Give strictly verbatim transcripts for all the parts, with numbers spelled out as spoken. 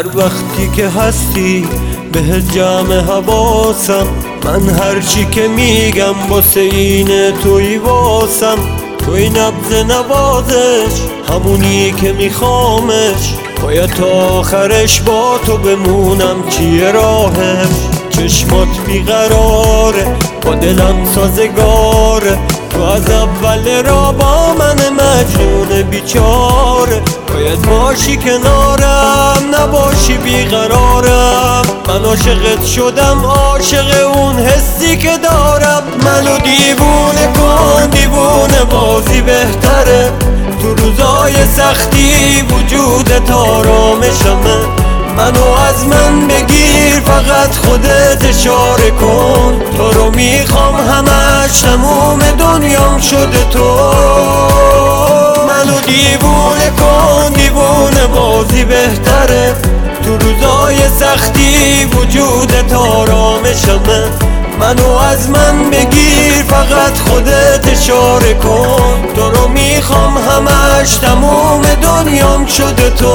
هر وقتی که هستی به جمع حواسم، من هرچی که میگم واسه اینه توی واسم. توی نبض نوازش همونی که میخوامش، باید تا آخرش با تو بمونم. چیه راهش؟ چشمات بیقراره با دلم سازگاره، تو از اول را با من مجنون بیچاره. باید باشی کنارم نباشی بیقرارم، من عاشقت شدم عاشق اون حسی که دارم. منو دیوونه کن دیوونه بازی بهتره، تو روزای سختی وجودت آرامشمه. منو از من بگیر فقط خودت اشاره کن، تو رو میخوام همش تموم دنیام شده تو. منو دیوونه کن دیوونه بازی بهتره، تو روزای سختی وجودت آرامشمه. منو از من بگیر فقط خودت اشاره کن، تو رو میخوام همش تموم دنیام شده تو.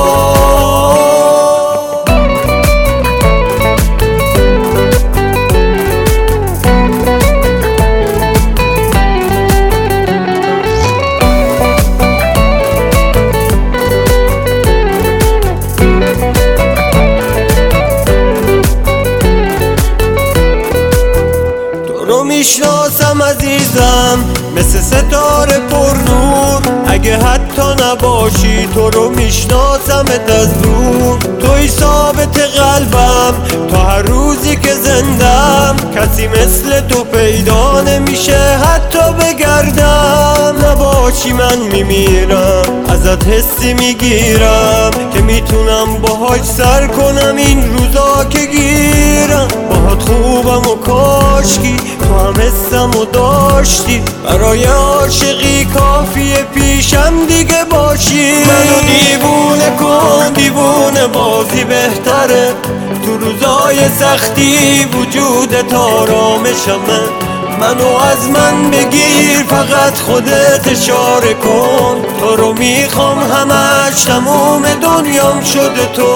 میشناسم عزیزم مثل ستاره پر نور، اگه حتی نباشی تو رو میشناسمت از دور. توی ثابت قلبم تا هر روزی که زندم، کسی مثل تو پیدا نمیشه حتی بگردم. نباشی من میمیرم ازت حسی میگیرم که میتونم باهاش سر کنم این روزا که گیرم. باهات خوبم و کاشکی تو هم حسم و داشتی، برای عاشقی کافیه پیشم دیگه باشی. منو دیوونه کن دیوونه بازی بهتره، تو روزای سختی وجودت آرامشمه. منو از من بگیر فقط خودت اشاره کن، تو رو میخوام همش تموم دنیام شده تو.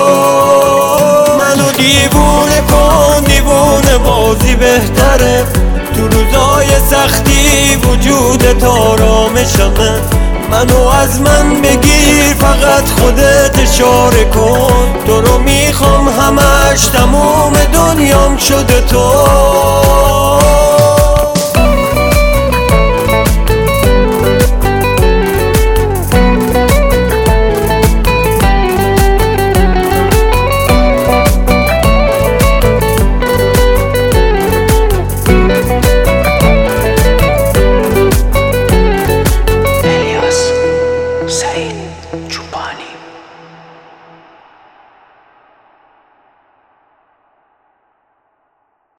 منو دیوونه کن دیوونه بازی بهتره، تو روزای سختی وجودت آرامشمه. منو از من بگیر فقط خودت اشاره کن، تو رو میخوام همش تموم دنیام شده تو.